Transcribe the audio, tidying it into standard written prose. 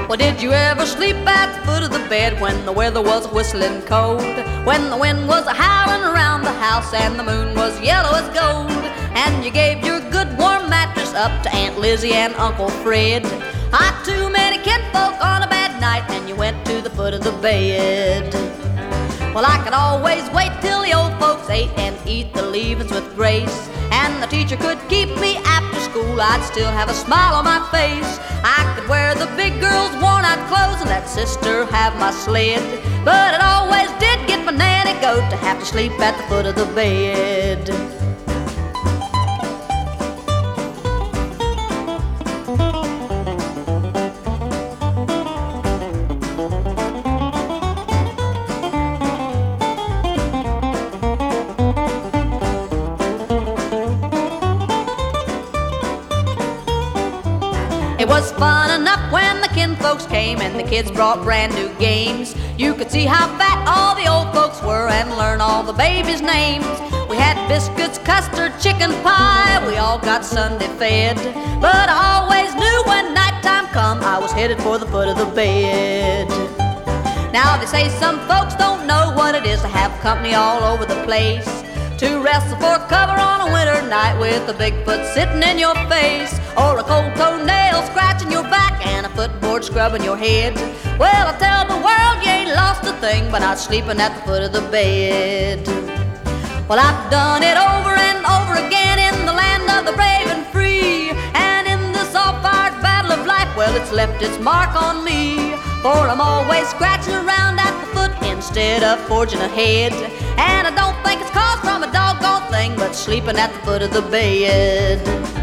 Well, did you ever sleep at the foot of the bed when the weather was whistling cold? When the wind was howling around the house and the moon was yellow as gold? And you gave your good warm mattress up to Aunt Lizzie and Uncle Fred? Not too many kinfolk on a bad night, and you went to the foot of the bed. Well, I could always wait till the old folks ate and eat the leavings with grace, and the teacher could keep me after school, I'd still have a smile on my face. I could wear the big girl's worn-out clothes and let sister have my sled, but it always did get my nanny goat to have to sleep at the foot of the bed. It was fun enough when the kinfolks came and the kids brought brand new games. You could see how fat all the old folks were and learn all the babies' names. We had biscuits, custard, chicken pie, we all got Sunday fed. But I always knew when nighttime come, I was headed for the foot of the bed. Now they say some folks don't know what it is to have company all over the place, to wrestle for cover on a winter night with a Bigfoot sitting in your face, or a cold toenail scratching your back and a footboard scrubbing your head. Well, I tell the world you ain't lost a thing by not sleeping at the foot of the bed. Well, I've done it over and over again in the land of the brave and free, and in this all-fired battle of life, well, it's left its mark on me. For I'm always scratching around at the foot instead of forging ahead, and I don't think it's caused from a doggone thing but sleeping at the foot of the bed.